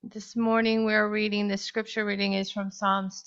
This morning we're reading, the scripture reading is from Psalms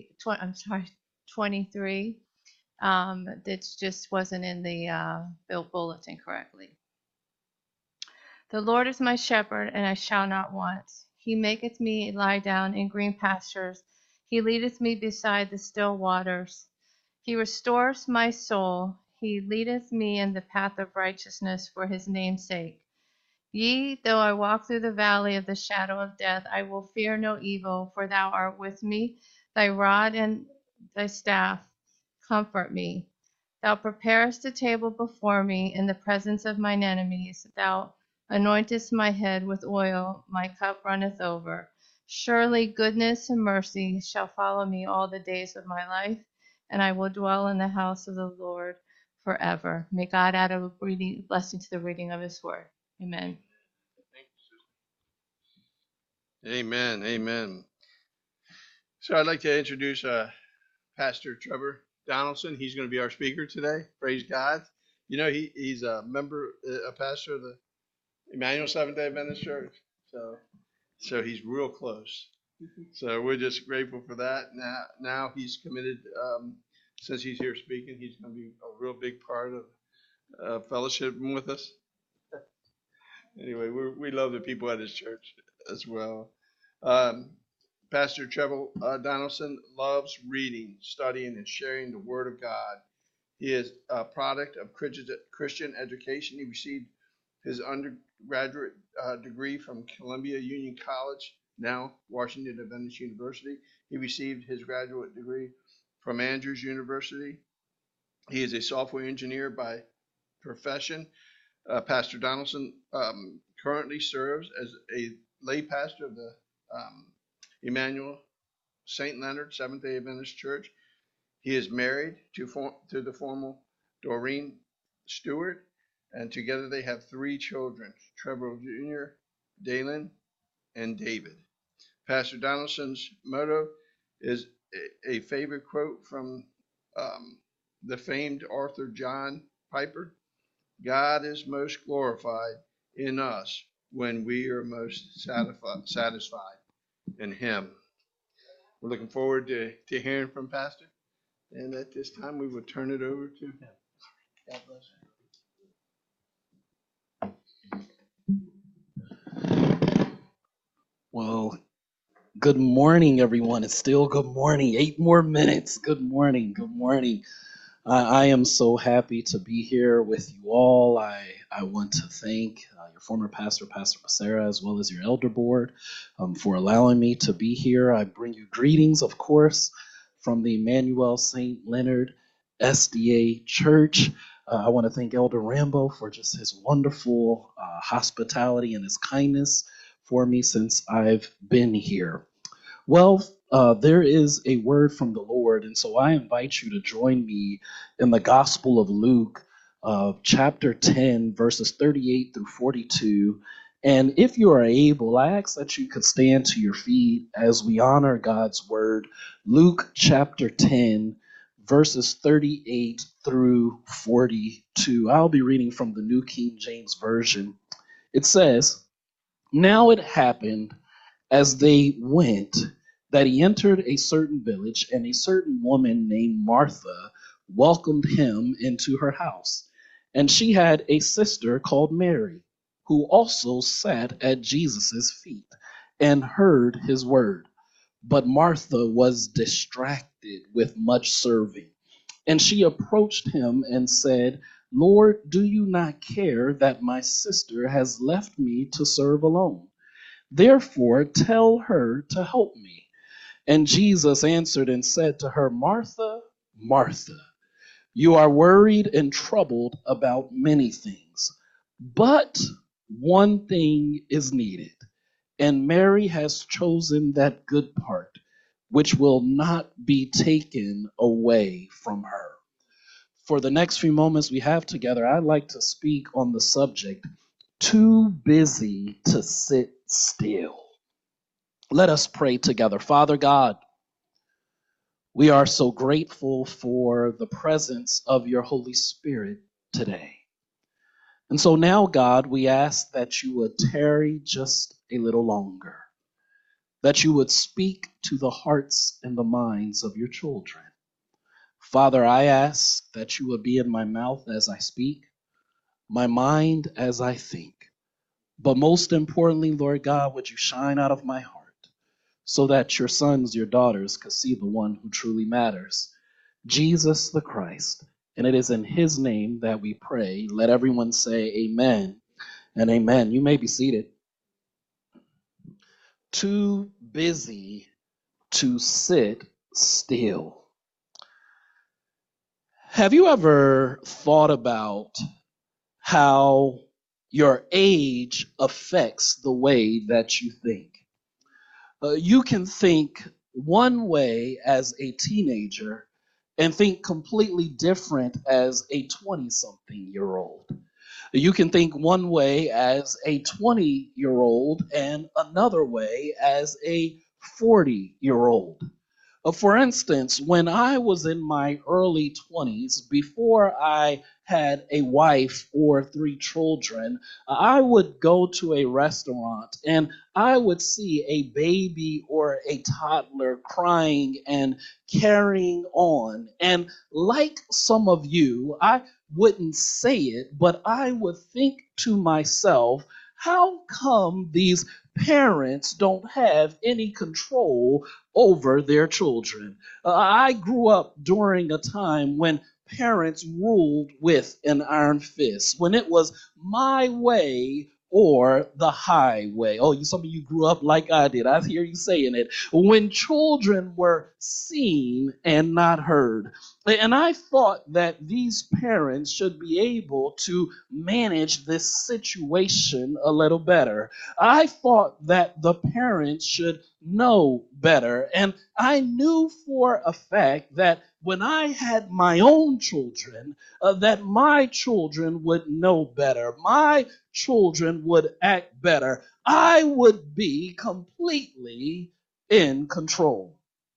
23. That just wasn't in the bulletin correctly. The Lord is my shepherd, and I shall not want. He maketh me lie down in green pastures. He leadeth me beside the still waters. He restores my soul. He leadeth me in the path of righteousness for his name's sake. Yea, though I walk through the valley of the shadow of death, I will fear no evil, for thou art with me. Thy rod and thy staff comfort me. Thou preparest a table before me in the presence of mine enemies. Thou anointest my head with oil, my cup runneth over. Surely goodness and mercy shall follow me all the days of my life, and I will dwell in the house of the Lord forever. May God add a blessing to the reading of his word. Amen. Amen. Amen. So I'd like to introduce Pastor Trevor Donaldson. He's going to be our speaker today. Praise God. You know, he's a member, a pastor of the Emmanuel Seventh-day Adventist Church. So he's real close. So we're just grateful for that. Now he's committed, since he's here speaking, he's going to be a real big part of fellowship with us. Anyway, we love the people at his church as well. Pastor Trevor Donaldson loves reading, studying, and sharing the Word of God. He is a product of Christian education. He received his undergraduate degree from Columbia Union College, now Washington Adventist University. He received his graduate degree from Andrews University. He is a software engineer by profession. Pastor Donaldson currently serves as a lay pastor of the Emmanuel St. Leonard Seventh-day Adventist Church. He is married to the former Doreen Stewart, and together they have 3 children, Trevor Jr., Dalen, and David. Pastor Donaldson's motto is a favorite quote from the famed author John Piper: God is most glorified in us when we are most satisfied in him. We're looking forward to hearing from Pastor. And at this time, we will turn it over to him. God bless you. Well, good morning, everyone. It's still good morning. 8 more minutes. Good morning. Good morning. I am so happy to be here with you all. I want to thank your former pastor, Pastor Becerra, as well as your elder board for allowing me to be here. I bring you greetings, of course, from the Emmanuel St. Leonard SDA Church. I want to thank Elder Rambo for just his wonderful hospitality and his kindness for me since I've been here. Well, there is a word from the Lord, and so I invite you to join me in the Gospel of Luke, chapter 10, verses 38 through 42. And if you are able, I ask that you could stand to your feet as we honor God's word. Luke chapter 10, verses 38 through 42. I'll be reading from the New King James Version. It says, "Now it happened as they went, that he entered a certain village, and a certain woman named Martha welcomed him into her house. And she had a sister called Mary, who also sat at Jesus' feet and heard his word. But Martha was distracted with much serving. And she approached him and said, Lord, do you not care that my sister has left me to serve alone? Therefore, tell her to help me. And Jesus answered and said to her, Martha, Martha, you are worried and troubled about many things, but one thing is needed. And Mary has chosen that good part, which will not be taken away from her." For the next few moments we have together, I'd like to speak on the subject, too busy to sit still. Let us pray together. Father God, we are so grateful for the presence of your Holy Spirit today. And so now, God, we ask that you would tarry just a little longer. that you would speak to the hearts and the minds of your children. Father, I ask that you would be in my mouth as I speak, my mind as I think. But most importantly, Lord God, would you shine out of my heart so that your sons, your daughters could see the one who truly matters, Jesus the Christ. And it is in his name that we pray. Let everyone say amen and amen. You may be seated. Too busy to sit still. Have you ever thought about how your age affects the way that you think? You can think one way as a teenager and think completely different as a 20-something-year-old. You can think one way as a 20-year-old and another way as a 40-year-old. For instance, when I was in my early 20s, before I had a wife or 3 children, I would go to a restaurant and I would see a baby or a toddler crying and carrying on. And like some of you, I wouldn't say it, but I would think to myself, how come these parents don't have any control over their children? I grew up during a time when parents ruled with an iron fist, when it was my way or the highway. Oh, some of you grew up like I did. I hear you saying it. When children were seen and not heard. And I thought that these parents should be able to manage this situation a little better. I thought that the parents should know better. And I knew for a fact that when I had my own children, that my children would know better. My children would act better. I would be completely in control.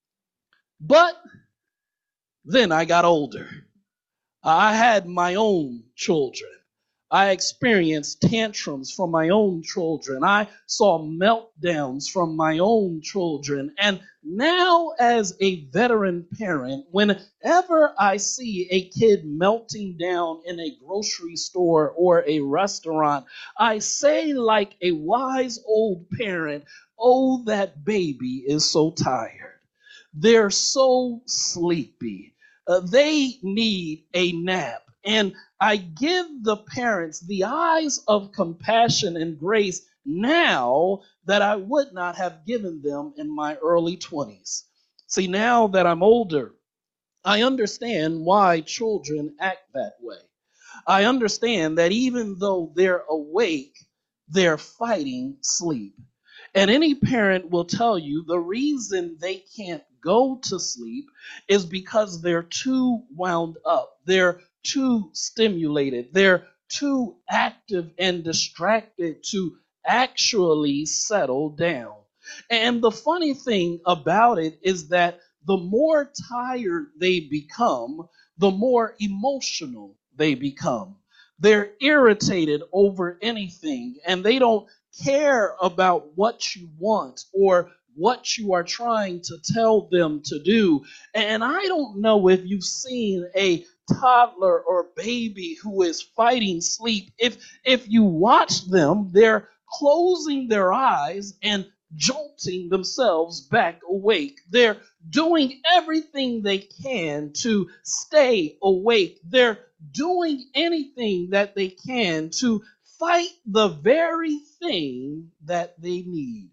But then I got older. I had my own children. I experienced tantrums from my own children. I saw meltdowns from my own children. And now, as a veteran parent, whenever I see a kid melting down in a grocery store or a restaurant, I say, like a wise old parent, oh, that baby is so tired. They're so sleepy. They need a nap. And I give the parents the eyes of compassion and grace now that I would not have given them in my early 20s. See, now that I'm older, I understand why children act that way. I understand that even though they're awake, they're fighting sleep. And any parent will tell you the reason they can't go to sleep is because they're too wound up. They're too stimulated. They're too active and distracted to actually settle down. And the funny thing about it is that the more tired they become, the more emotional they become. They're irritated over anything, and they don't care about what you want or what you are trying to tell them to do. And I don't know if you've seen a toddler or baby who is fighting sleep. If you watch them, they're closing their eyes and jolting themselves back awake. They're doing everything they can to stay awake. They're doing anything that they can to fight the very thing that they need.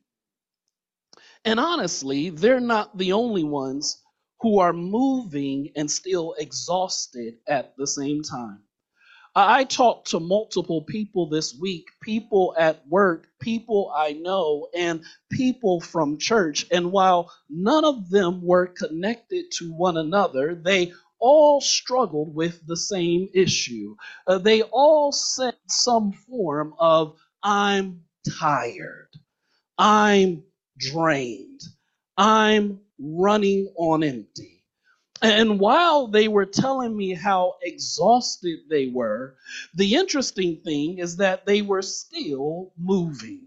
And honestly, they're not the only ones who are moving and still exhausted at the same time. I talked to multiple people this week, people at work, people I know, and people from church. And while none of them were connected to one another, they all struggled with the same issue. They all said some form of, I'm tired, I'm drained, I'm running on empty. And while they were telling me how exhausted they were, the interesting thing is that they were still moving.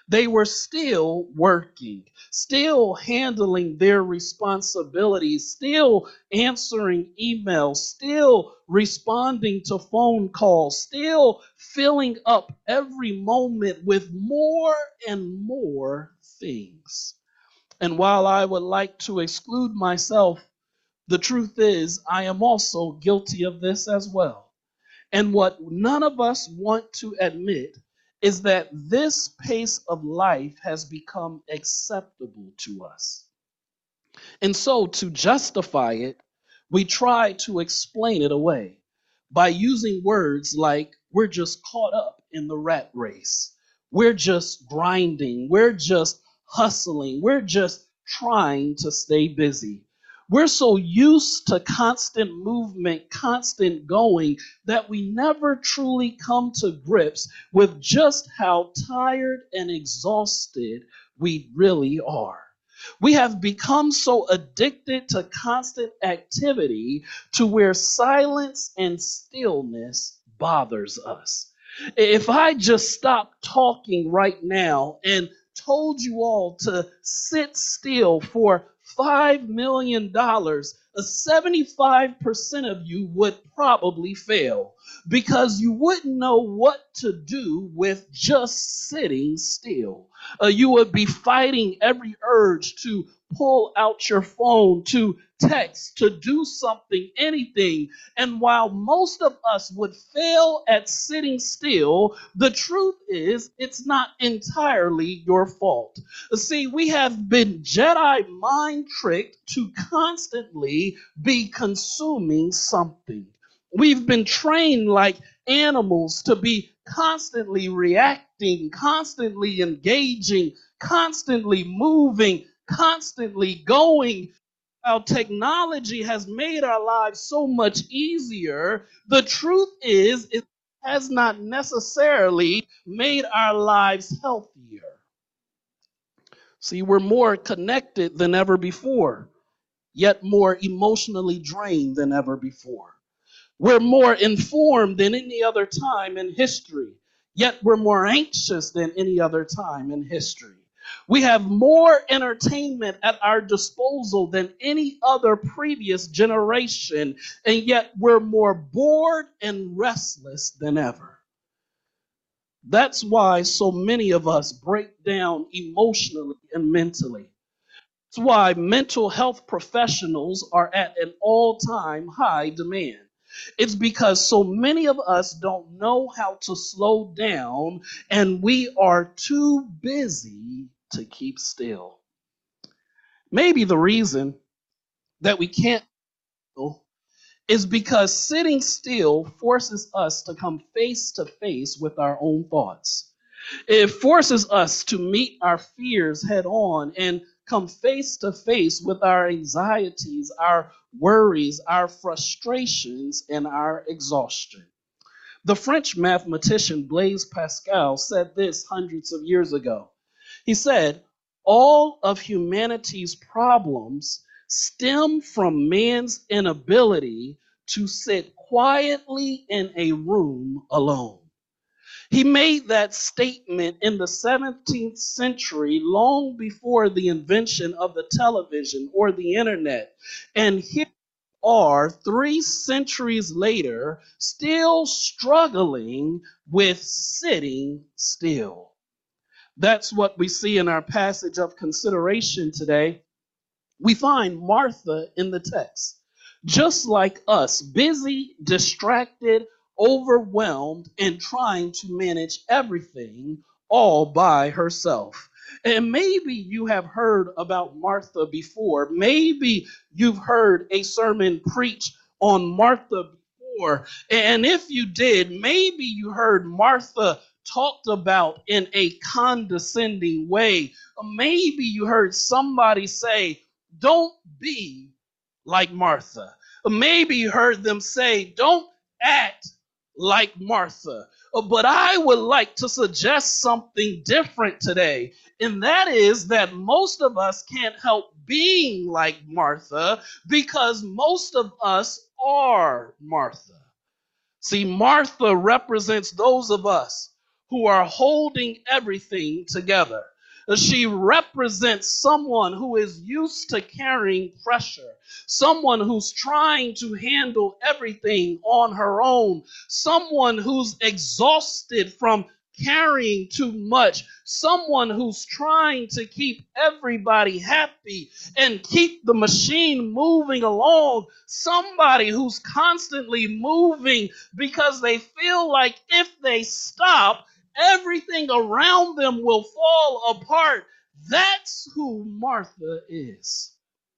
They were still working, still handling their responsibilities, still answering emails, still responding to phone calls, still filling up every moment with more and more things. And while I would like to exclude myself, the truth is I am also guilty of this as well. And what none of us want to admit is that this pace of life has become acceptable to us. And so, to justify it, we try to explain it away by using words like, we're just caught up in the rat race. We're just grinding. We're just hustling. We're just trying to stay busy. We're so used to constant movement, constant going, that we never truly come to grips with just how tired and exhausted we really are. We have become so addicted to constant activity to where silence and stillness bothers us. If I just stopped talking right now and told you all to sit still for $5 million, 75% of you would probably fail because you wouldn't know what to do with just sitting still. You would be fighting every urge to pull out your phone, to text, to do something, anything. And while most of us would fail at sitting still, the truth is it's not entirely your fault. See, we have been Jedi mind tricked to constantly be consuming something. We've been trained like animals to be constantly reacting, constantly engaging, constantly moving, constantly going. Our technology has made our lives so much easier. The truth is, it has not necessarily made our lives healthier. See, we're more connected than ever before, yet more emotionally drained than ever before. We're more informed than any other time in history, yet we're more anxious than any other time in history. We have more entertainment at our disposal than any other previous generation, and yet we're more bored and restless than ever. That's why so many of us break down emotionally and mentally. That's why mental health professionals are at an all-time high demand. It's because so many of us don't know how to slow down and we are too busy to keep still. Maybe the reason that we can't is because sitting still forces us to come face to face with our own thoughts. It forces us to meet our fears head on and come face to face with our anxieties, our worries, our frustrations, and our exhaustion. The French mathematician Blaise Pascal said this hundreds of years ago. He said, all of humanity's problems stem from man's inability to sit quietly in a room alone. He made that statement in the 17th century, long before the invention of the television or the internet. And here we are 3 centuries later, still struggling with sitting still. That's what we see in our passage of consideration today. We find Martha in the text, just like us, busy, distracted, overwhelmed, and trying to manage everything all by herself. And maybe you have heard about Martha before. Maybe you've heard a sermon preached on Martha before. And if you did, maybe you heard Martha talked about in a condescending way. Maybe you heard somebody say, don't be like Martha. Maybe you heard them say, don't act like Martha. But I would like to suggest something different today, and that is that most of us can't help being like Martha because most of us are Martha. See, Martha represents those of us who are holding everything together. She represents someone who is used to carrying pressure, someone who's trying to handle everything on her own, someone who's exhausted from carrying too much, someone who's trying to keep everybody happy and keep the machine moving along, somebody who's constantly moving because they feel like if they stop, everything around them will fall apart. That's who Martha is.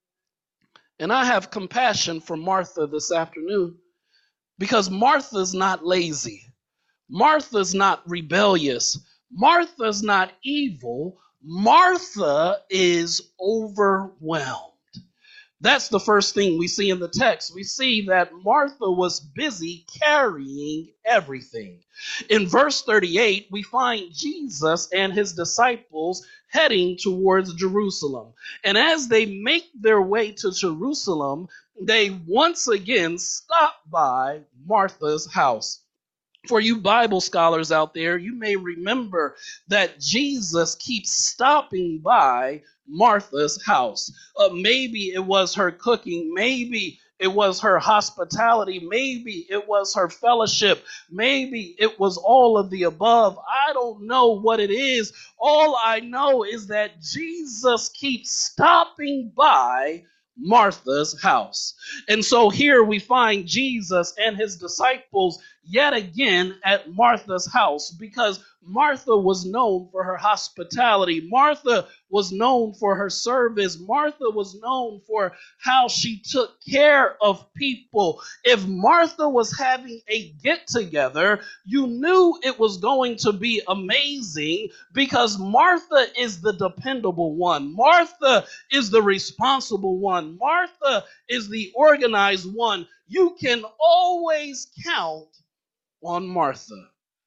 And I have compassion for Martha this afternoon because Martha's not lazy. Martha's not rebellious. Martha's not evil. Martha is overwhelmed. That's the first thing we see in the text. We see that Martha was busy carrying everything. In verse 38, we find Jesus and his disciples heading towards Jerusalem. And as they make their way to Jerusalem, they once again stop by Martha's house. For you Bible scholars out there, you may remember that Jesus keeps stopping by Martha's house. Maybe it was her cooking. Maybe it was her hospitality. Maybe it was her fellowship. Maybe it was all of the above. I don't know what it is. All I know is that Jesus keeps stopping by Martha's house. And so here we find Jesus and his disciples yet again at Martha's house, because Martha was known for her hospitality. Martha was known for her service. Martha was known for how she took care of people. If Martha was having a get-together, you knew it was going to be amazing, because Martha is the dependable one. Martha is the responsible one. Martha is the organized one. You can always count on Martha.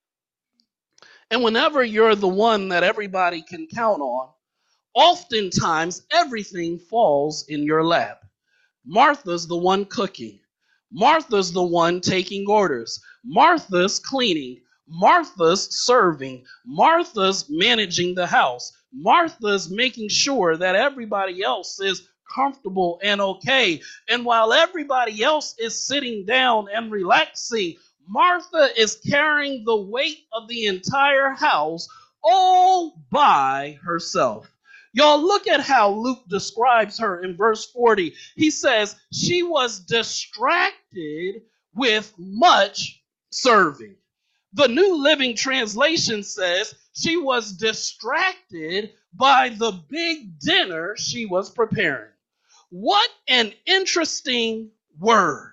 And whenever you're the one that everybody can count on, oftentimes everything falls in your lap. Martha's the one cooking. Martha's the one taking orders. Martha's cleaning. Martha's serving. Martha's managing the house. Martha's making sure that everybody else is comfortable and okay. And while everybody else is sitting down and relaxing, Martha is carrying the weight of the entire house all by herself. Y'all, look at how Luke describes her in verse 40. He says, she was distracted with much serving. The New Living Translation says she was distracted by the big dinner she was preparing. What an interesting word.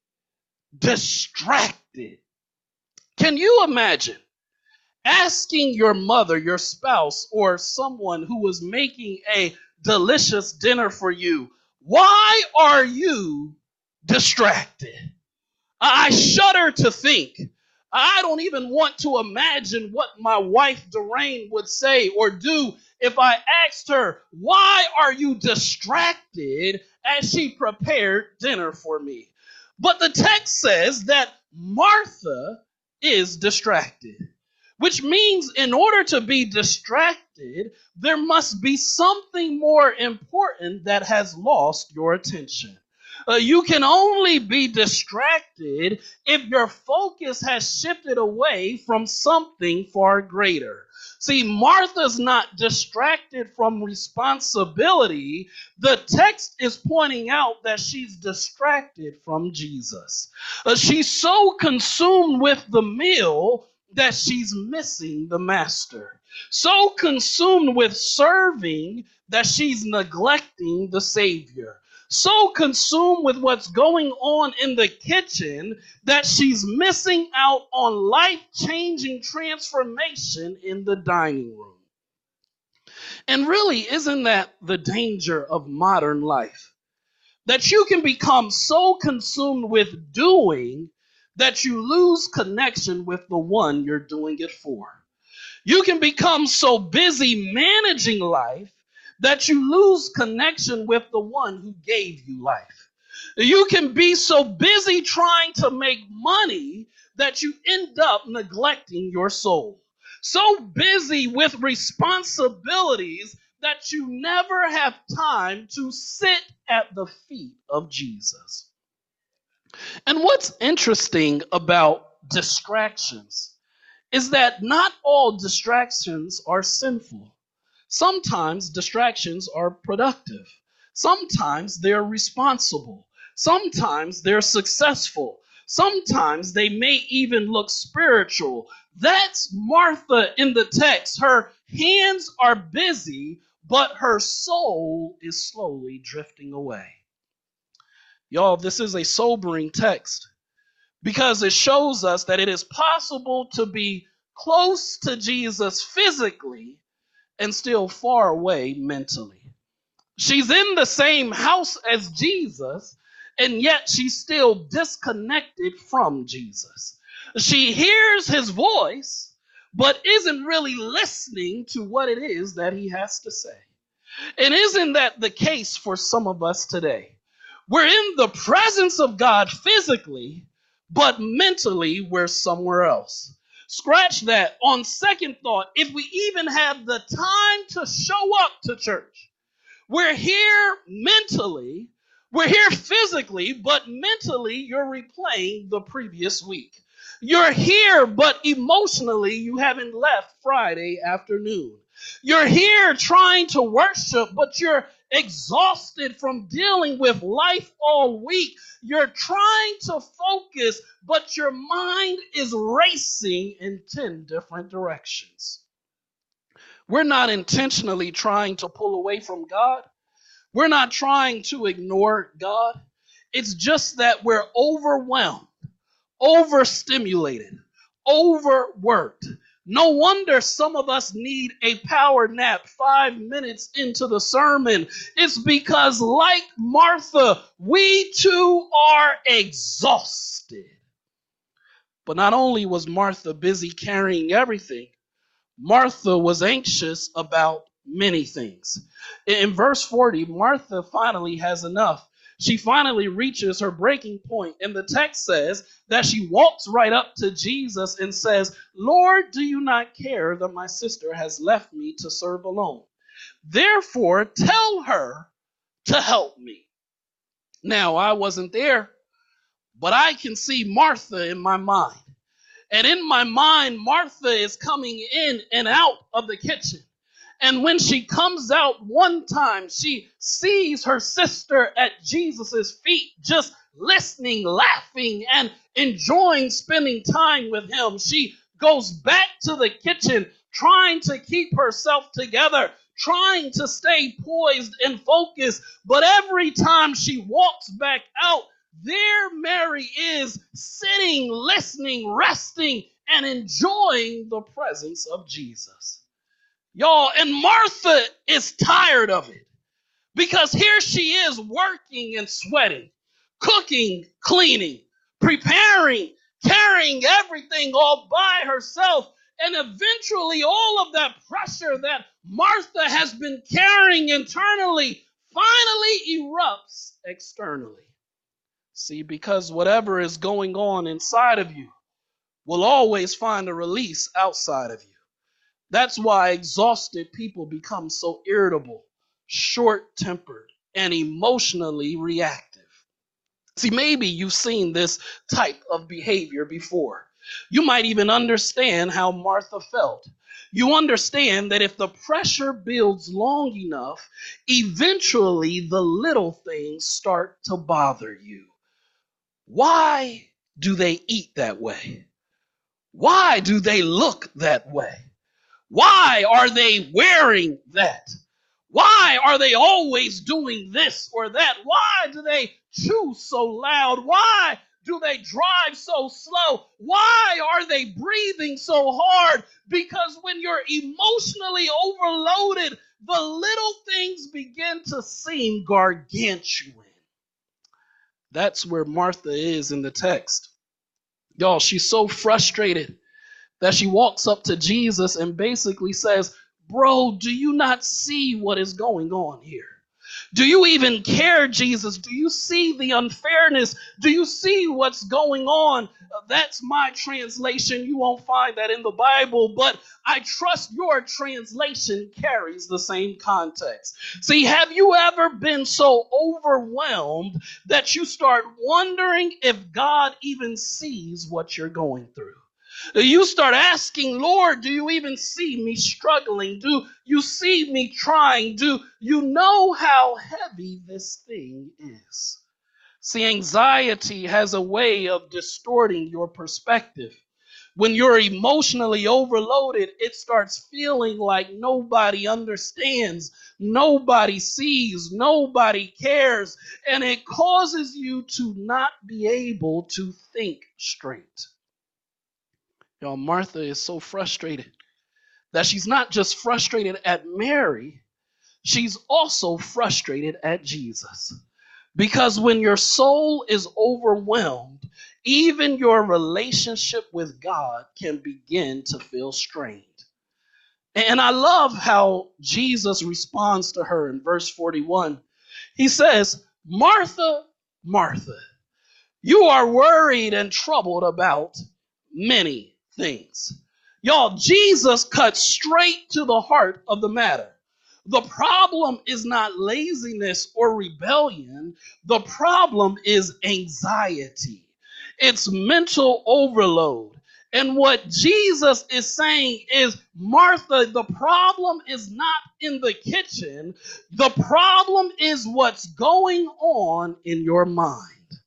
Distracted. Can you imagine asking your mother, your spouse, or someone who was making a delicious dinner for you, why are you distracted? I shudder to think. I don't even want to imagine what my wife, Doreen, would say or do if I asked her, why are you distracted, as she prepared dinner for me? But the text says that Martha is distracted, which means in order to be distracted, there must be something more important that has lost your attention. You can only be distracted if your focus has shifted away from something far greater. See, Martha's not distracted from responsibility. The text is pointing out that she's distracted from Jesus. She's so consumed with the meal that she's missing the master. So consumed with serving that she's neglecting the Savior. So consumed with what's going on in the kitchen that she's missing out on life-changing transformation in the dining room. And really, isn't that the danger of modern life? That you can become so consumed with doing that you lose connection with the one you're doing it for. You can become so busy managing life that you lose connection with the one who gave you life. You can be so busy trying to make money that you end up neglecting your soul. so busy with responsibilities that you never have time to sit at the feet of Jesus. And what's interesting about distractions is that not all distractions are sinful. Sometimes distractions are productive. Sometimes they're responsible. Sometimes they're successful. Sometimes they may even look spiritual. That's Martha in the text. Her hands are busy, but her soul is slowly drifting away. Y'all, this is a sobering text because it shows us that it is possible to be close to Jesus physically and still far away mentally. She's in the same house as Jesus, and yet she's still disconnected from Jesus. She hears his voice, but isn't really listening to what it is that he has to say. And isn't that the case for some of us today? We're in the presence of God physically, but mentally we're somewhere else. Scratch that. On second thought, if we even have the time to show up to church, we're here mentally, we're here physically, but mentally you're replaying the previous week. You're here, but emotionally you haven't left Friday afternoon. You're here trying to worship, but you're exhausted from dealing with life all week. You're trying to focus, but your mind is racing in 10 different directions. We're not intentionally trying to pull away from God. We're not trying to ignore God. It's just that we're overwhelmed, overstimulated, overworked. No wonder some of us need a power nap 5 minutes into the sermon. It's because, like Martha, we too are exhausted. But not only was Martha busy carrying everything, Martha was anxious about many things. In verse 40, Martha finally has enough. She finally reaches her breaking point, and the text says that she walks right up to Jesus and says, "Lord, do you not care that my sister has left me to serve alone? Therefore, tell her to help me." Now, I wasn't there, but I can see Martha in my mind. And in my mind, Martha is coming in and out of the kitchen. And when she comes out one time, she sees her sister at Jesus' feet, just listening, laughing, and enjoying spending time with him. She goes back to the kitchen, trying to keep herself together, trying to stay poised and focused. But every time she walks back out, there Mary is sitting, listening, resting, and enjoying the presence of Jesus. Y'all, and Martha is tired of it because here she is working and sweating, cooking, cleaning, preparing, carrying everything all by herself. And eventually all of that pressure that Martha has been carrying internally finally erupts externally. See, because whatever is going on inside of you will always find a release outside of you. That's why exhausted people become so irritable, short-tempered, and emotionally reactive. See, maybe you've seen this type of behavior before. You might even understand how Martha felt. You understand that if the pressure builds long enough, eventually the little things start to bother you. Why do they eat that way? Why do they look that way? Why are they wearing that? Why are they always doing this or that? Why do they chew so loud? Why do they drive so slow? Why are they breathing so hard? Because when you're emotionally overloaded, the little things begin to seem gargantuan. That's where Martha is in the text. Y'all, she's so frustrated that she walks up to Jesus and basically says, "Bro, do you not see what is going on here? Do you even care, Jesus? Do you see the unfairness? Do you see what's going on? That's my translation. You won't find that in the Bible, but I trust your translation carries the same context. See, have you ever been so overwhelmed that you start wondering if God even sees what you're going through? You start asking, Lord, do you even see me struggling? Do you see me trying? Do you know how heavy this thing is? See, anxiety has a way of distorting your perspective. When you're emotionally overloaded, it starts feeling like nobody understands, nobody sees, nobody cares, and it causes you to not be able to think straight. Y'all, Martha is so frustrated that she's not just frustrated at Mary, she's also frustrated at Jesus. Because when your soul is overwhelmed, even your relationship with God can begin to feel strained. And I love how Jesus responds to her in verse 41. He says, Martha, Martha, you are worried and troubled about many things. Y'all, Jesus cuts straight to the heart of the matter. The problem is not laziness or rebellion. The problem is anxiety. It's mental overload. And what Jesus is saying is, Martha, the problem is not in the kitchen. The problem is what's going on in your mind.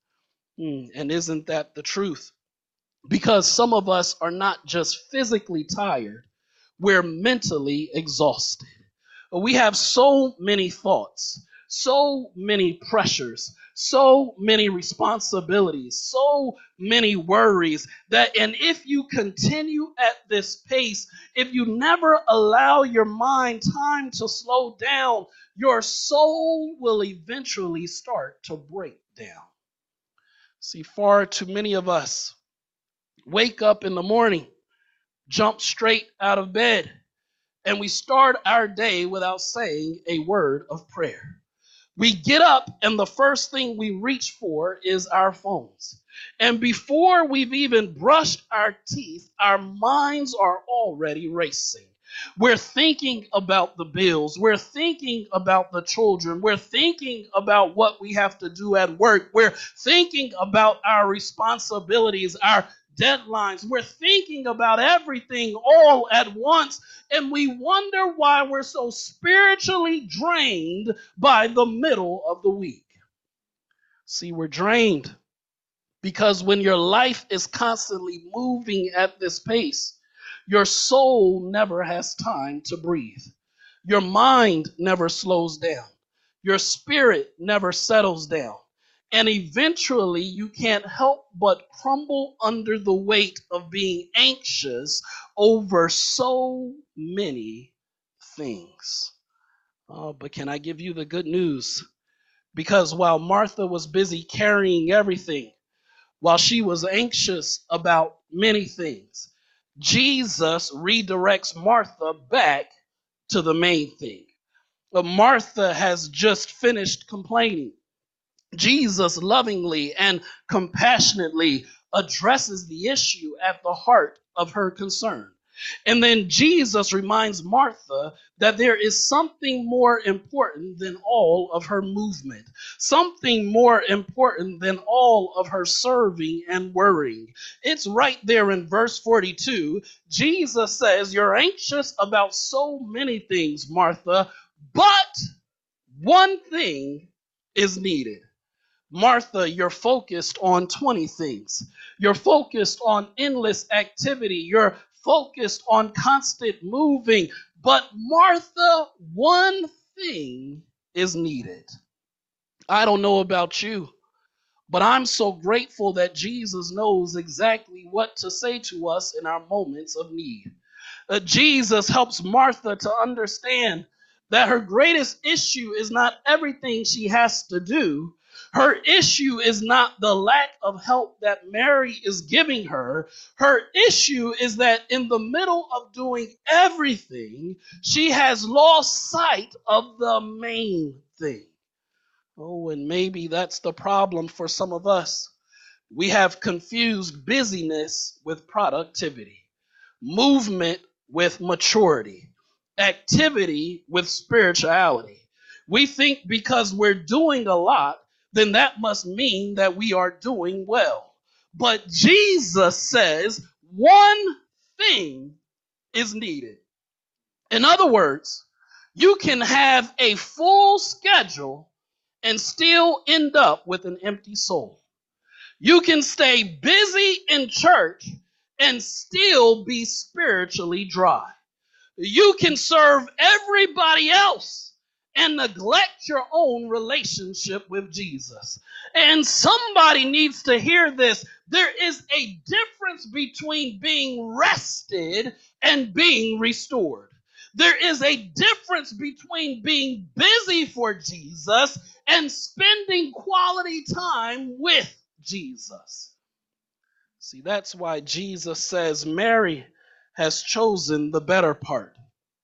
And isn't that the truth? Because some of us are not just physically tired, we're mentally exhausted. We have so many thoughts, so many pressures, so many responsibilities, so many worries that, and if you continue at this pace, if you never allow your mind time to slow down, your soul will eventually start to break down. See, far too many of us wake up in the morning, jump straight out of bed, and we start our day without saying a word of prayer. We get up and the first thing we reach for is our phones. And before we've even brushed our teeth, our minds are already racing. We're thinking about the bills. We're thinking about the children. We're thinking about what we have to do at work. We're thinking about our responsibilities, our deadlines. We're thinking about everything all at once. And we wonder why we're so spiritually drained by the middle of the week. See, we're drained because when your life is constantly moving at this pace, your soul never has time to breathe. Your mind never slows down. Your spirit never settles down. And eventually you can't help but crumble under the weight of being anxious over so many things. But can I give you the good news? Because while Martha was busy carrying everything, while she was anxious about many things, Jesus redirects Martha back to the main thing. But Martha has just finished complaining. Jesus lovingly and compassionately addresses the issue at the heart of her concern. And then Jesus reminds Martha that there is something more important than all of her movement, something more important than all of her serving and worrying. It's right there in verse 42. Jesus says, you're anxious about so many things, Martha, but one thing is needed. Martha, you're focused on 20 things. You're focused on endless activity. You're focused on constant moving. But Martha, one thing is needed. I don't know about you, but I'm so grateful that Jesus knows exactly what to say to us in our moments of need. Jesus helps Martha to understand that her greatest issue is not everything she has to do. Her issue is not the lack of help that Mary is giving her. Her issue is that in the middle of doing everything, she has lost sight of the main thing. Oh, and maybe that's the problem for some of us. We have confused busyness with productivity, movement with maturity, activity with spirituality. We think because we're doing a lot, then that must mean that we are doing well. But Jesus says one thing is needed. In other words, you can have a full schedule and still end up with an empty soul. You can stay busy in church and still be spiritually dry. You can serve everybody else and neglect your own relationship with Jesus. And somebody needs to hear this. There is a difference between being rested and being restored. There is a difference between being busy for Jesus and spending quality time with Jesus. See, that's why Jesus says Mary has chosen the better part.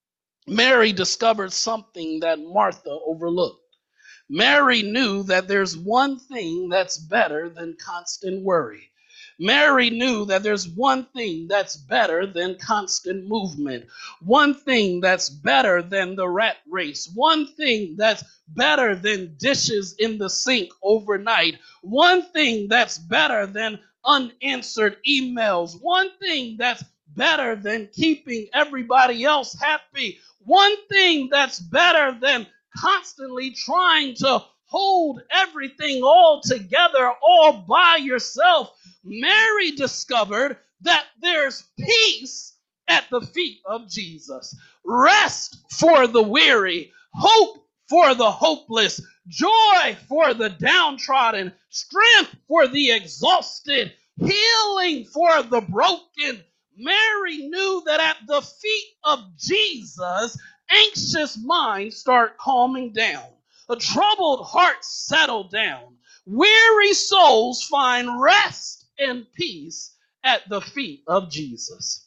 Mary discovered something that Martha overlooked. Mary knew that there's one thing that's better than constant worry. Mary knew that there's one thing that's better than constant movement. One thing that's better than the rat race. One thing that's better than dishes in the sink overnight. One thing that's better than unanswered emails. One thing that's better than keeping everybody else happy. One thing that's better than constantly trying to hold everything all together all by yourself. Mary discovered that there's peace at the feet of Jesus. Rest for the weary, hope for the hopeless, joy for the downtrodden, strength for the exhausted, healing for the broken. Mary knew that at the feet of Jesus, anxious minds start calming down. A troubled heart settle down. Weary souls find rest and peace at the feet of Jesus.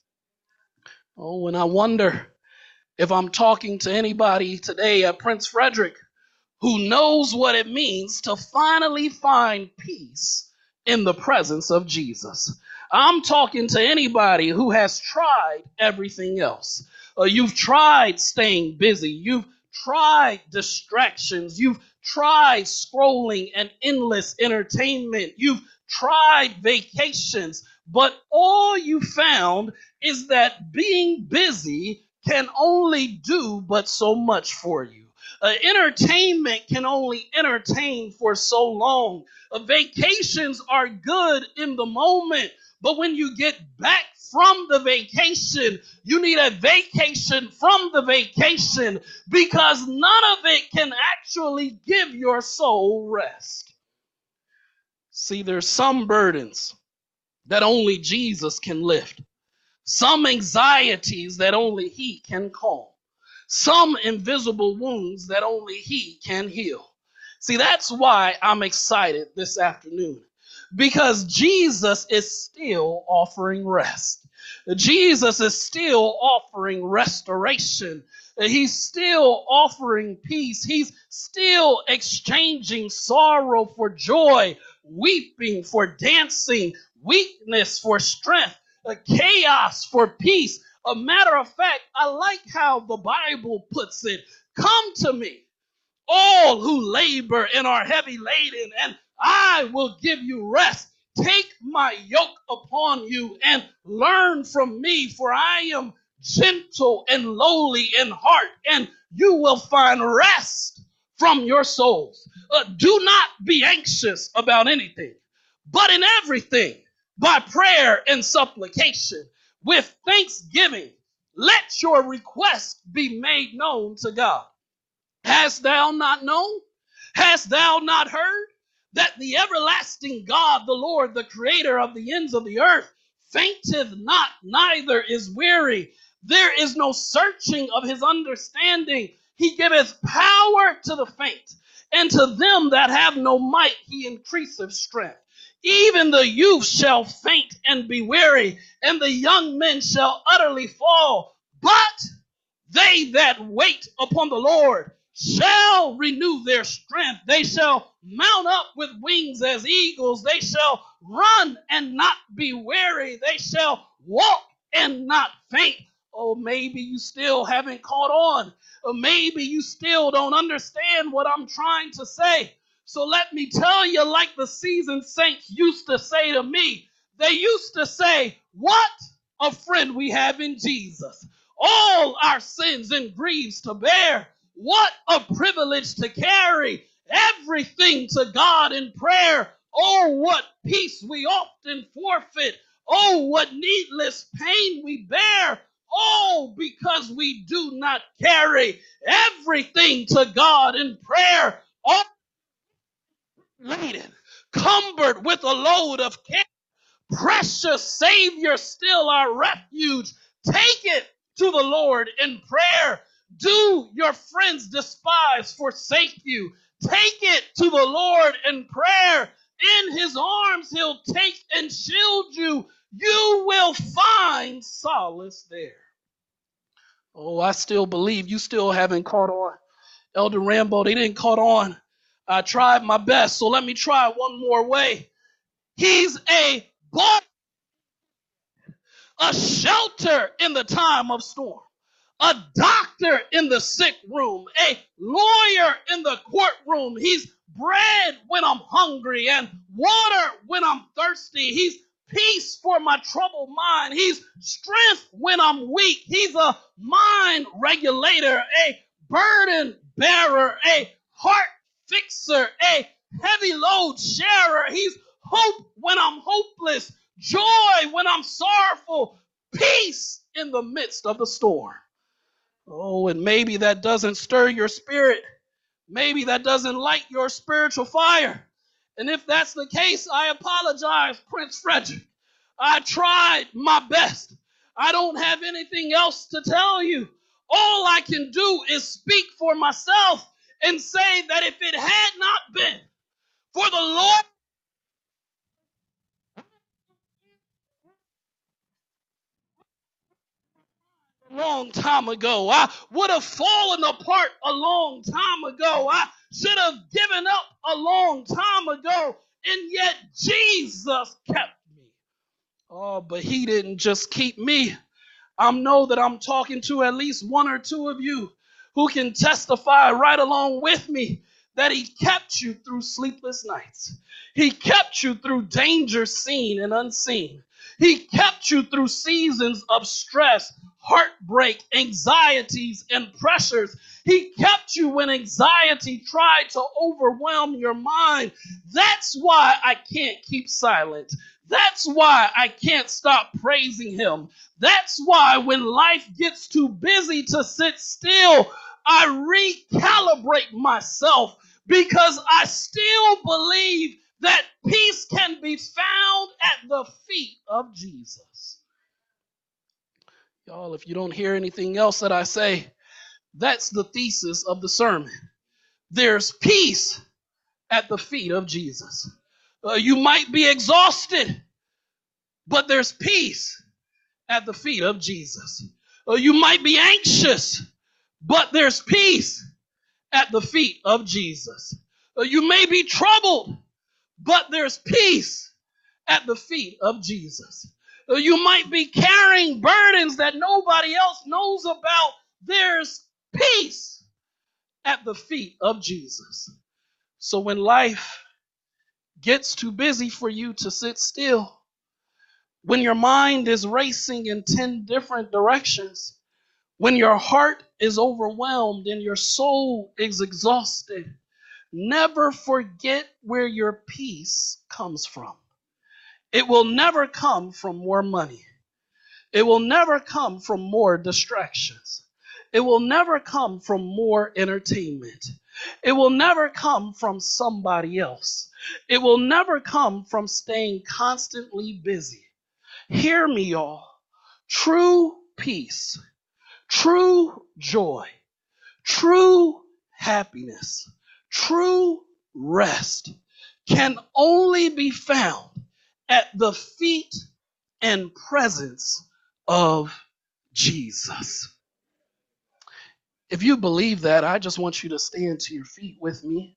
Oh, and I wonder if I'm talking to anybody today at Prince Frederick who knows what it means to finally find peace in the presence of Jesus. I'm talking to anybody who has tried everything else. You've tried staying busy. You've tried distractions. You've tried scrolling and endless entertainment. You've tried vacations. But all you found is that being busy can only do but so much for you. Entertainment can only entertain for so long. Vacations are good in the moment, but when you get back from the vacation, you need a vacation from the vacation, because none of it can actually give your soul rest. See, there's some burdens that only Jesus can lift, some anxieties that only He can calm, some invisible wounds that only He can heal. See, that's why I'm excited this afternoon, because Jesus is still offering rest. Jesus is still offering restoration. He's still offering peace. He's still exchanging sorrow for joy, weeping for dancing, weakness for strength, chaos for peace. A matter of fact, I like how the Bible puts it. Come to me, all who labor and are heavy laden, and I will give you rest. Take my yoke upon you and learn from me, for I am gentle and lowly in heart, and you will find rest from your souls. Do not be anxious about anything, but in everything, by prayer and supplication, with thanksgiving, let your request be made known to God. Hast thou not known? Hast thou not heard? That the everlasting God, the Lord, the creator of the ends of the earth, fainteth not, neither is weary. There is no searching of his understanding. He giveth power to the faint, and to them that have no might he increaseth strength. Even the youth shall faint and be weary, and the young men shall utterly fall. But they that wait upon the Lord shall renew their strength. They shall mount up with wings as eagles. They shall run and not be weary. They shall walk and not faint. Oh, maybe you still haven't caught on. Or maybe you still don't understand what I'm trying to say. So let me tell you, like the seasoned saints used to say to me, they used to say, what a friend we have in Jesus. All our sins and griefs to bear. What a privilege to carry everything to God in prayer. Oh, what peace we often forfeit. Oh, what needless pain we bear. Oh, because we do not carry everything to God in prayer. All laden, cumbered with a load of care. Precious Savior, still our refuge. Take it to the Lord in prayer. Do your friends despise, forsake you? Take it to the Lord in prayer. In his arms he'll take and shield you. You will find solace there. Oh, I still believe you still haven't caught on. Elder Rambo, they didn't caught on. I tried my best, so let me try one more way. He's a shelter in the time of storm, a doctor in the sick room, a lawyer in the courtroom. He's bread when I'm hungry and water when I'm thirsty. He's peace for my troubled mind. He's strength when I'm weak. He's a mind regulator, a burden bearer, a heart fixer, a heavy load sharer. He's hope when I'm hopeless, joy when I'm sorrowful, peace in the midst of the storm. Oh, and maybe that doesn't stir your spirit. Maybe that doesn't light your spiritual fire. And if that's the case, I apologize, Prince Frederick. I tried my best. I don't have anything else to tell you. All I can do is speak for myself and say that if it had not been for the Lord a long time ago, I would have fallen apart a long time ago. I should have given up a long time ago. And yet Jesus kept me. Oh, but he didn't just keep me. I know that I'm talking to at least one or two of you who can testify right along with me that he kept you through sleepless nights. He kept you through danger seen and unseen. He kept you through seasons of stress, heartbreak, anxieties, and pressures. He kept you when anxiety tried to overwhelm your mind. That's why I can't keep silent. That's why I can't stop praising him. That's why when life gets too busy to sit still, I recalibrate myself because I still believe that peace can be found at the feet of Jesus. Y'all, if you don't hear anything else that I say, that's the thesis of the sermon. There's peace at the feet of Jesus. You might be exhausted, but there's peace at the feet of Jesus. You might be anxious, but there's peace at the feet of Jesus. You may be troubled, but there's peace at the feet of Jesus. You might be carrying burdens that nobody else knows about. There's peace at the feet of Jesus. So when life gets too busy for you to sit still, when your mind is racing in 10 different directions, when your heart is overwhelmed and your soul is exhausted, never forget where your peace comes from. It will never come from more money. It will never come from more distractions. It will never come from more entertainment. It will never come from somebody else. It will never come from staying constantly busy. Hear me, y'all. True peace, true joy, true happiness, true rest can only be found at the feet and presence of Jesus. If you believe that, I just want you to stand to your feet with me.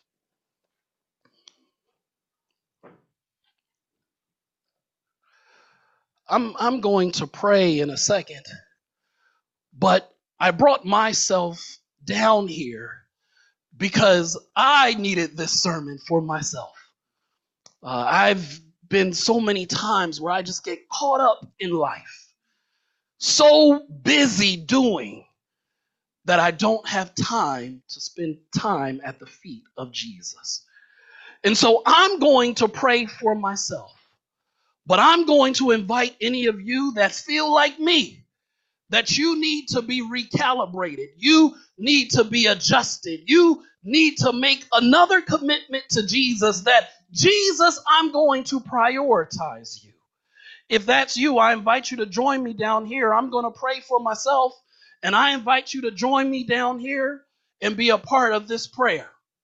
I'm going to pray in a second, but I brought myself down here because I needed this sermon for myself. I've been so many times where I just get caught up in life, so busy doing that I don't have time to spend time at the feet of Jesus. And so I'm going to pray for myself, but I'm going to invite any of you that feel like me, that you need to be recalibrated. You need to be adjusted. You need to make another commitment to Jesus, that Jesus, I'm going to prioritize you. If that's you, I invite you to join me down here. I'm going to pray for myself, and I invite you to join me down here and be a part of this prayer.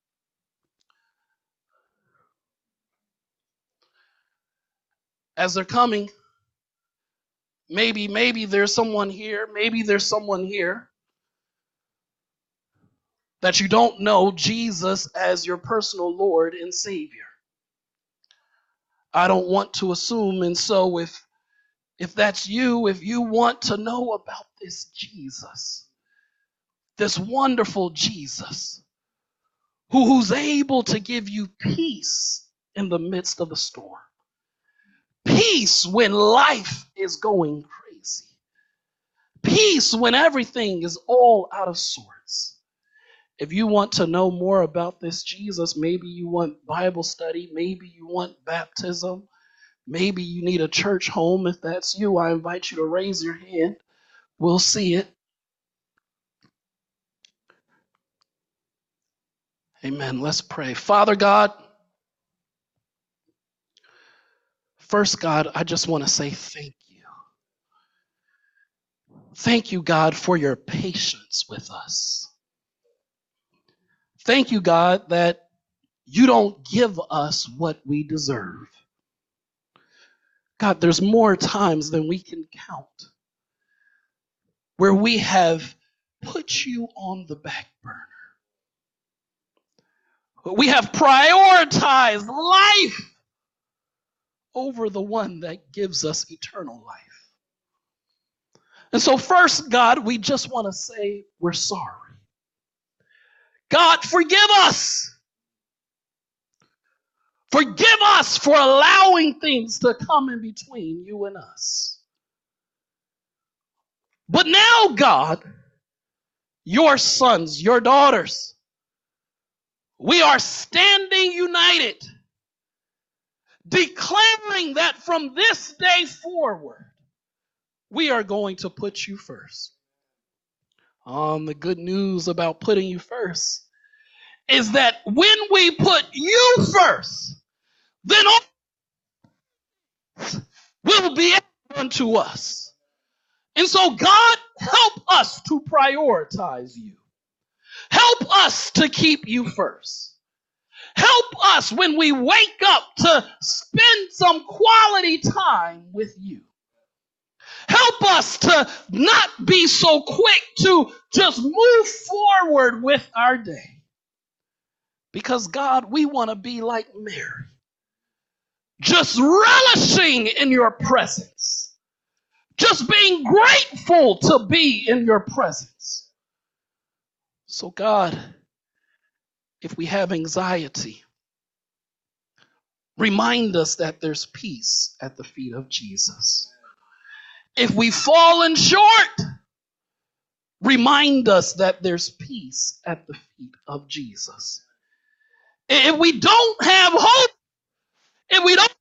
As they're coming, maybe there's someone here, that you don't know Jesus as your personal Lord and Savior. I don't want to assume, and so if that's you, if you want to know about this Jesus, this wonderful Jesus, who's able to give you peace in the midst of the storm, peace when life is going crazy, peace when everything is all out of sorts. If you want to know more about this Jesus, maybe you want Bible study, maybe you want baptism, maybe you need a church home. If that's you, I invite you to raise your hand. We'll see it. Amen. Let's pray. Father God, first, God, I just want to say thank you. Thank you, God, for your patience with us. Thank you, God, that you don't give us what we deserve. God, there's more times than we can count where we have put you on the back burner. We have prioritized life over the one that gives us eternal life. And so first, God, we just want to say we're sorry. God, forgive us. Forgive us for allowing things to come in between you and us. But now, God, your sons, your daughters, we are standing united, declaring that from this day forward, we are going to put you first. The good news about putting you first is that when we put you first, then all will be added unto us. And so, God, help us to prioritize you. Help us to keep you first. Help us when we wake up to spend some quality time with you. Help us to not be so quick to just move forward with our day. Because, God, we want to be like Mary, just relishing in your presence, just being grateful to be in your presence. So, God, if we have anxiety, remind us that there's peace at the feet of Jesus. If we've fallen short, remind us that there's peace at the feet of Jesus. If we don't have hope, if we don't,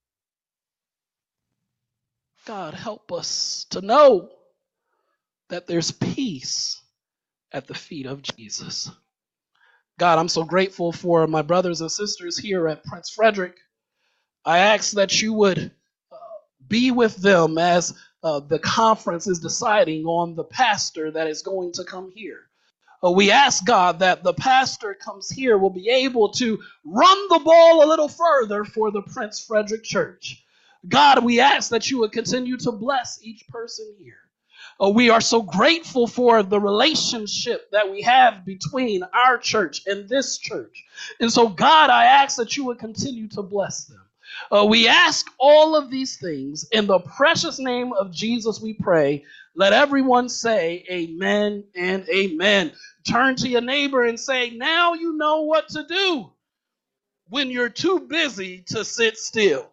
God, help us to know that there's peace at the feet of Jesus. God, I'm so grateful for my brothers and sisters here at Prince Frederick. I ask that you would be with them as the conference is deciding on the pastor that is going to come here. We ask, God, that the pastor comes here will be able to run the ball a little further for the Prince Frederick Church. God, we ask that you would continue to bless each person here. We are so grateful for the relationship that we have between our church and this church. And so, God, I ask that you would continue to bless them. We ask all of these things in the precious name of Jesus, we pray. Let everyone say amen and amen. Turn to your neighbor and say, now you know what to do when you're too busy to sit still.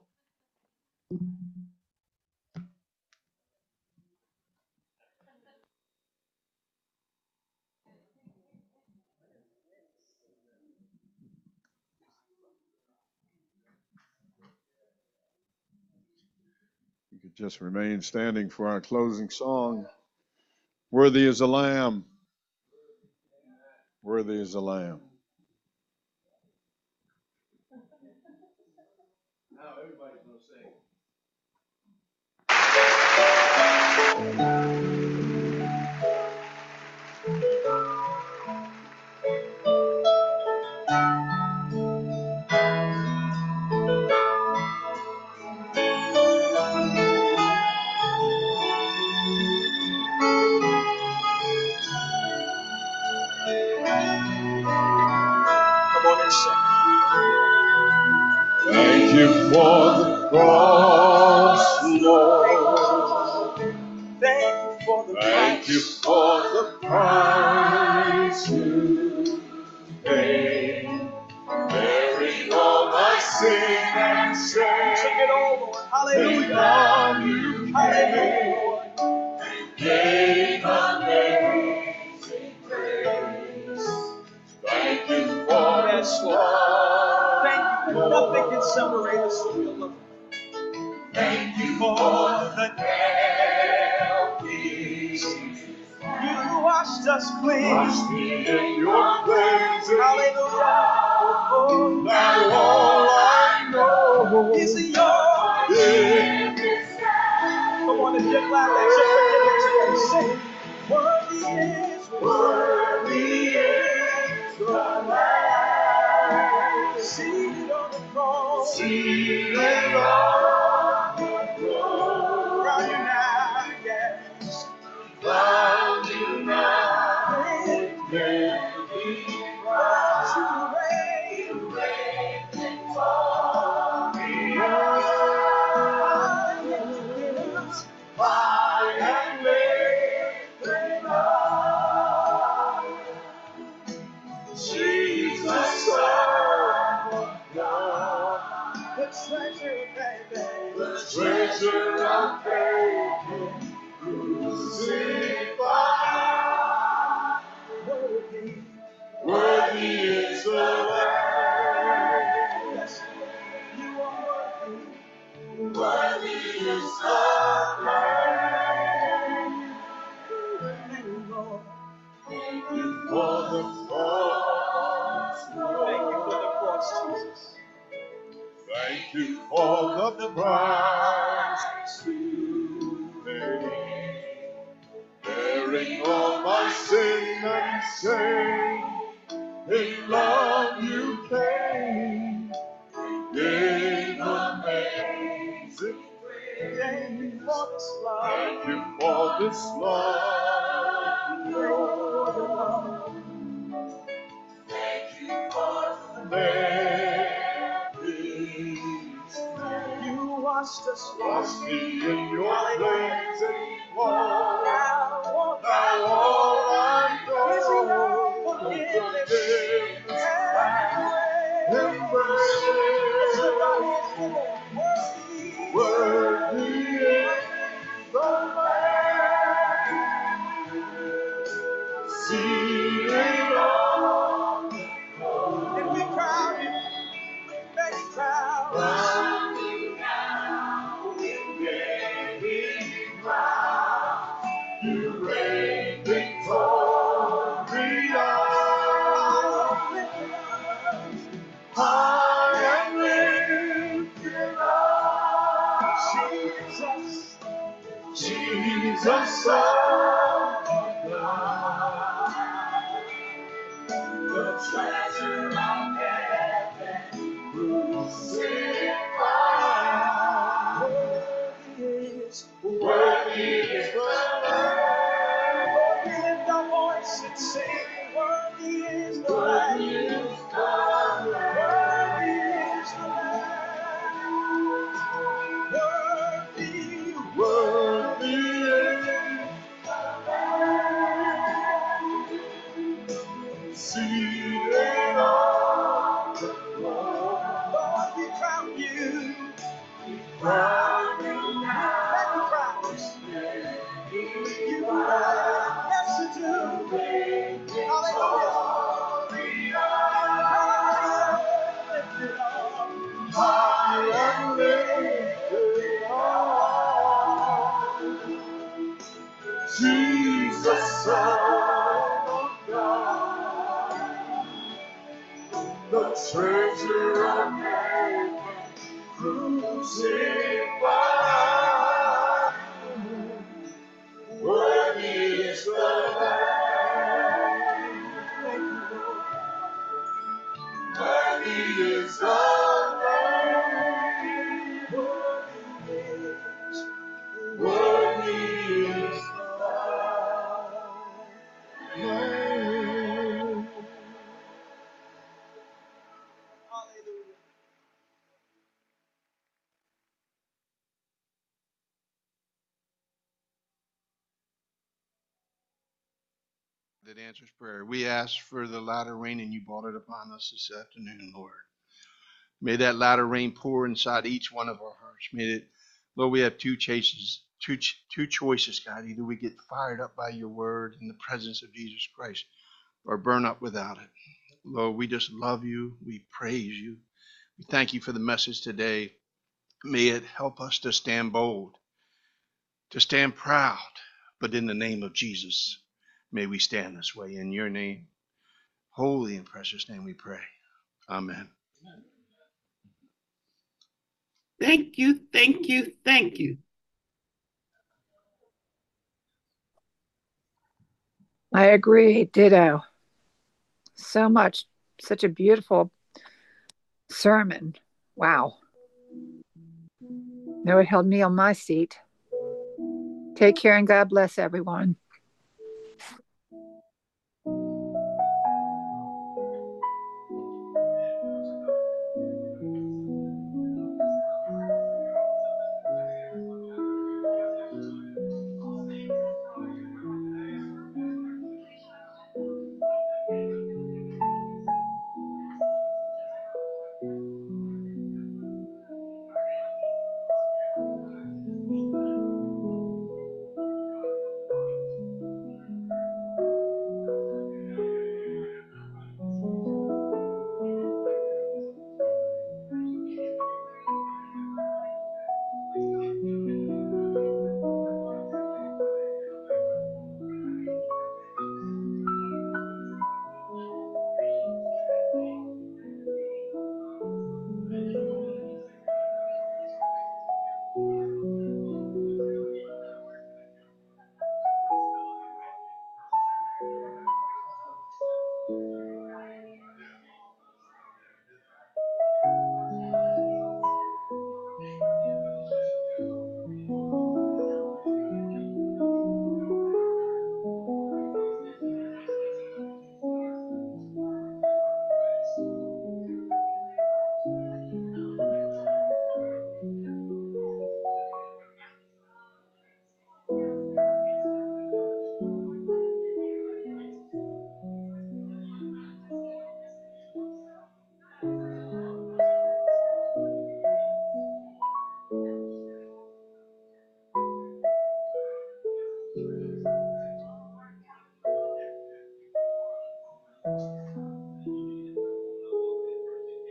We could just remain standing for our closing song. Worthy is the Lamb. Worthy is the Lamb. Now everybody's going to sing. Come on and sing. Thank you for the cross, Lord. Thank you for the price you paid, bearing all my sin and shame. Sing it all, Lord. Hallelujah. Hallelujah. You Hallelujah. gave amazing grace. Thank you for Yes, the Lord. love. Thank you. Nothing can separate us from your love. Thank you for the You washed us clean. wash me in your cleansing. Hallelujah. Now all I know Is your is Come on and just clap that shit. Sing. Worthy is the Lamb. Seated on the throne. seated on the throne. Crown you now, yes. Found you now, Reign then be proud to reign. to reign victorious. High and lifted up, Jesus, Son of God, The treasure, baby. the treasure of faith crucified. Worthy. Worthy is the Lamb. Yes, you are worthy. Worthy is the Lamb. Thank you, Lord. Thank you for the cross, Lord. Thank you for the cross, Jesus. Thank you for the price you paid, bearing all my sin and shame. In love you came, gave amazing grace. Thank you for this love. Thank you for this love, Lord. Thank you for the peace. You washed us, Wash me in your cleansing flow. Now Now all I know is your forgiveness and grace. Worthy is the Lamb, seated on the throne. And we crown you, many crowns. Crown you now in many crowns. You reign victorious. High and lifted up, Jesus, Son of God, the treasure of heaven crucified. Worthy is the Lamb. the treasure of heaven crucified. Worthy is the Lamb. Worthy is the Lamb. Worthy is the Lamb. That answers prayer. We ask for the latter rain, and you brought it upon us this afternoon, Lord. May that latter rain pour inside each one of our hearts. May it, Lord, we have two choices, two choices, God. Either we get fired up by your word in the presence of Jesus Christ, or burn up without it. Lord, we just love you. We praise you. We thank you for the message today. May it help us to stand bold, to stand proud, but in the name of Jesus, may we stand this way. In your name, holy and precious name, we pray. Amen. Thank you, thank you, thank you. I agree. Ditto. So much. Such a beautiful sermon. Wow. No, it held me on my seat. Take care and God bless everyone.